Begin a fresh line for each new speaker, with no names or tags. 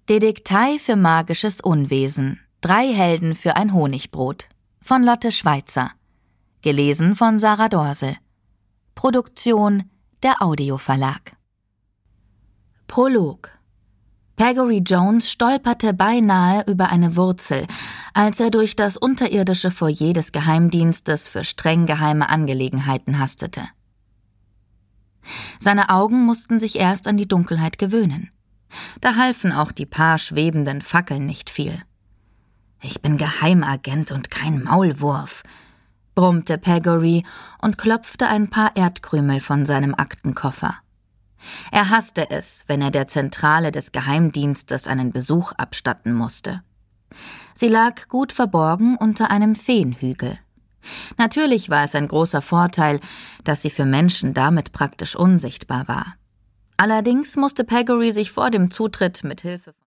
Detektei für magisches Unwesen. 3 Helden für ein Honigbrot. Von Lotte Schweizer. Gelesen von Sarah Dorsel. Produktion der Audioverlag. Prolog. Peggory Jones stolperte beinahe über eine Wurzel, als er durch das unterirdische Foyer des Geheimdienstes für streng geheime Angelegenheiten hastete. Seine Augen mussten sich erst an die Dunkelheit gewöhnen. Da halfen auch die paar schwebenden Fackeln nicht viel. »Ich bin Geheimagent und kein Maulwurf«, brummte Peggory und klopfte ein paar Erdkrümel von seinem Aktenkoffer. Er hasste es, wenn er der Zentrale des Geheimdienstes einen Besuch abstatten musste. Sie lag gut verborgen unter einem Feenhügel. Natürlich war es ein großer Vorteil, dass sie für Menschen damit praktisch unsichtbar war. Allerdings musste Peggory sich vor dem Zutritt mit Hilfe